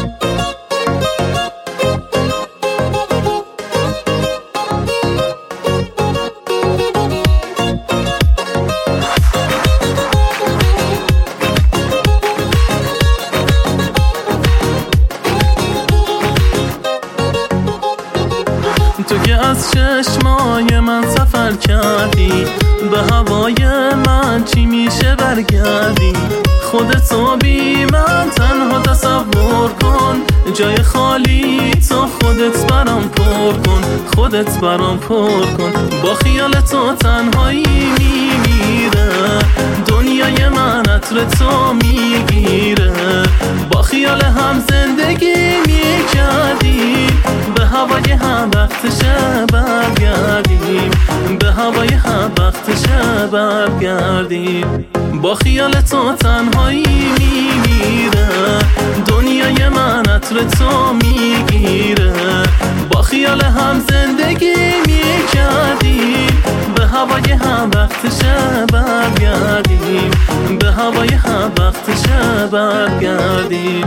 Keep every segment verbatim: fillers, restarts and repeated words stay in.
تو که از چشمای من سفر کردی، به هوای من چی میشه برگردی؟ خودتو بی من تنها تصور کن، جای خالی تو خودت برام پر کن، خودت برام پر کن. با خیال تو تنهایی میمیره، دنیای من عطر تو میگیره. با خیال هم زندگی میکردیم، به هوای هم وقتشه برگردیم، به هوای هم وقتشه برگردیم. با خیال تو تنهایی میمیره، دنیای من عطر تو میگیره. با خیال هم زندگی میکردیم، به هوای هم وقتشه برگردیم، به هوای هم وقتشه برگردیم.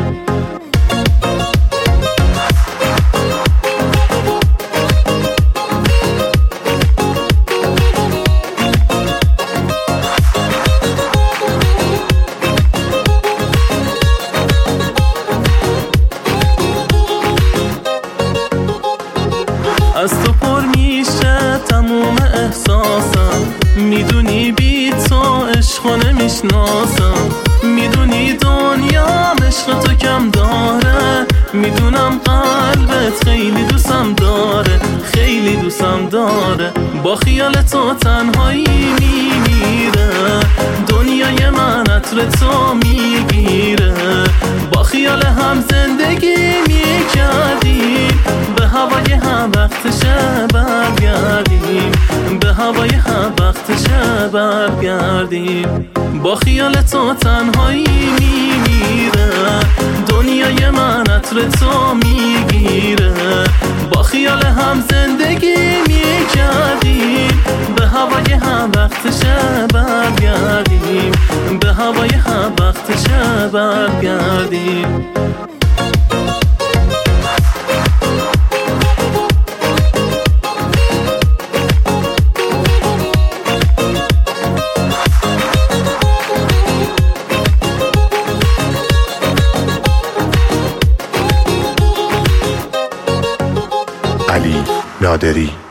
از تو پر میشه تموم احساسم، میدونی بی تو عشقو نمیشناسم. میدونی دنیا عشق تو کم داره، میدونم قلبت خیلی دوستم داره، خیلی دوستم داره. با خیال تو تنهایی میمیره، دنیای من عطر تو میگیره. با خیال هم زندگی میکردیم، به هوای هم وقتشه برگردیم، به هوای هم وقتشه برگردیم. با خیال تو تنهایی میمیره، دنیای من عطر تو میگیره. با خیال هم زندگی میکردیم، به هوای هم وقتشه برگردیم، به هوای هم وقتشه برگردیم. علی نادری.